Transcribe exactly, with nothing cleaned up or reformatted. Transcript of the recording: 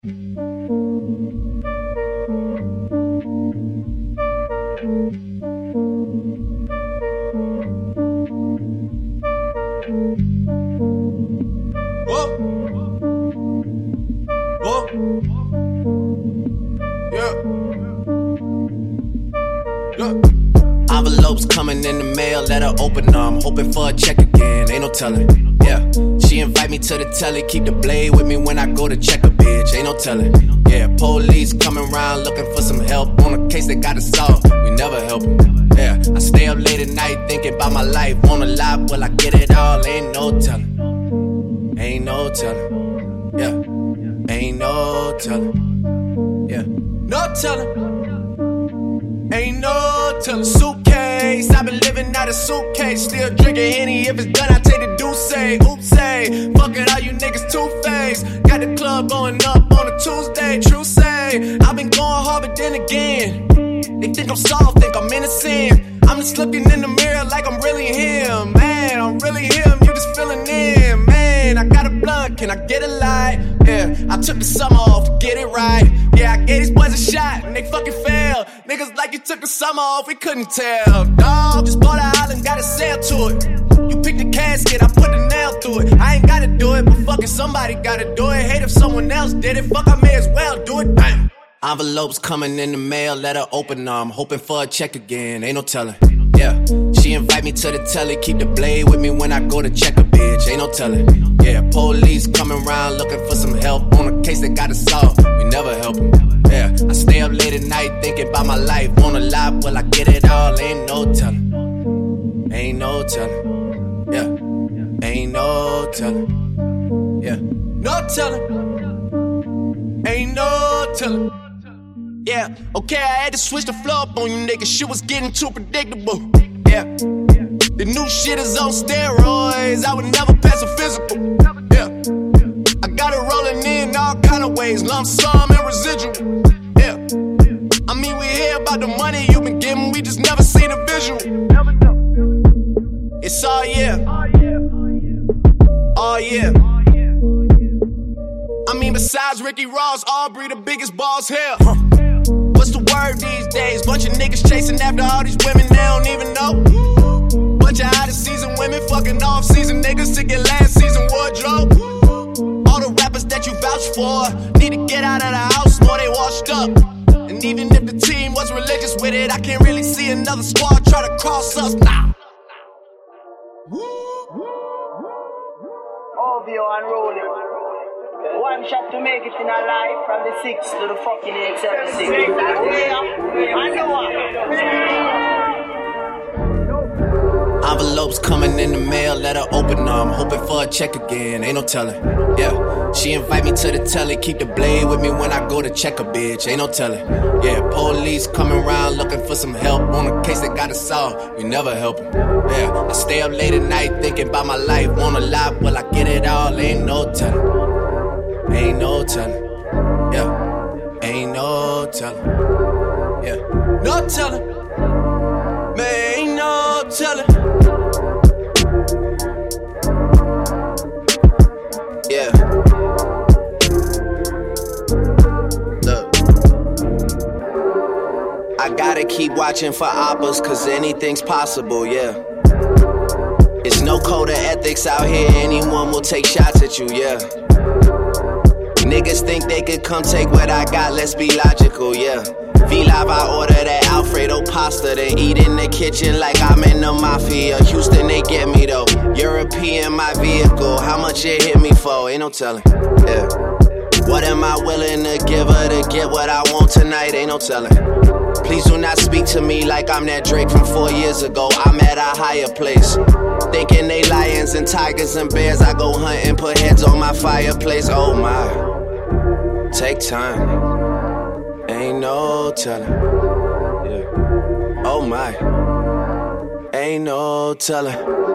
Envelopes coming in the mail, let her open them. I'm hoping for a check again, ain't no telling. Yeah, she invite me to the telly, keep the blade with me when I go to check a bitch, ain't no telling. Yeah, police coming round looking for some help on a case they gotta solve. We never help them. Yeah, I stay up late at night thinking about my life. Wanna lie, will I get it all? Ain't no telling. Ain't no telling. Yeah, ain't no telling. Yeah, no telling. Ain't no telling. Suitcase, I've been living out of suitcase. Still drinking Henny, if it's done I take the deuce. Oops, say, fuck it, all you niggas two-faced. Got the club going up on a Tuesday, true say. I've been going hard, but then again they think I'm soft, think I'm innocent. I'm just looking in the mirror like I'm really him. Man, I'm really him, you just feeling in. Man, I got a blunt, can I get a light? Yeah, I took the summer off to get it right. Yeah, I gave these boys a shot and they fucking failed. Niggas like you took the summer off, we couldn't tell. Dawg, just bought an island, got a sail to it. You pick the casket, I put the nail through it. I ain't gotta do it, but fucking somebody gotta do it. Hate if someone else did it, fuck I may as well do it. Bam. Envelopes coming in the mail, let her open them. I'm hoping for a check again, ain't no telling. Yeah, she invite me to the telly, keep the blade with me when I go to check a bitch, ain't no telling. Yeah, police coming round looking for some help on a case they gotta solve. We never help them. Yeah, I stay up late at night thinking about my life. Wanna lie, will I get it all? Ain't no telling. Ain't no telling. Yeah, ain't no telling. Yeah, no telling. Ain't no telling. Yeah, okay, I had to switch the flow up on you niggas. Shit was getting too predictable. Yeah, the new shit is on steroids. I would never pass a physical. Yeah, I got it rolling in all kind of ways, lump sum and residual. Yeah, I mean we hear about the money you been getting, we just never seen a visual. It's all yeah, all yeah. I mean besides Ricky Ross, Aubrey the biggest boss here. Huh. What's the word these days? Bunch of niggas chasing after all these women they don't even know. Bunch of out of season women fucking off season niggas to get last season wardrobe. All the rappers that you vouch for need to get out of the house more they washed up. And even if the team was religious with it, I can't really see another squad try to cross us now. O V O unrolling. One shot to make it in a life from the six to the fucking eight seven six. Envelopes coming in the mail, let her open them. I'm hoping for a check again, ain't no telling. Yeah, she invite me to the telly, keep the blade with me when I go to check a bitch, ain't no telling. Yeah, police coming round looking for some help on a case they gotta solve. We never help them. Yeah, I stay up late at night thinking about my life. Wanna lie, will I get it all? Ain't no telling. Ain't no telling, yeah, ain't no telling, yeah, no telling, man, ain't no telling, yeah, look, I gotta keep watching for oppas, cause anything's possible, yeah. It's no code of ethics out here, anyone will take shots at you, yeah. Niggas think they could come take what I got, let's be logical, yeah. V-Live, I order that Alfredo pasta, then eat in the kitchen like I'm in the mafia. Houston, they get me though. European, my vehicle, how much it hit me for? Ain't no telling, yeah. What am I willing to give her to get what I want tonight? Ain't no telling. Please do not speak to me like I'm that Drake from four years ago. I'm at a higher place. Thinking they lions and tigers and bears. I go hunt and put heads on my fireplace. Oh my. Take time, ain't no telling, yeah. Oh my, ain't no telling.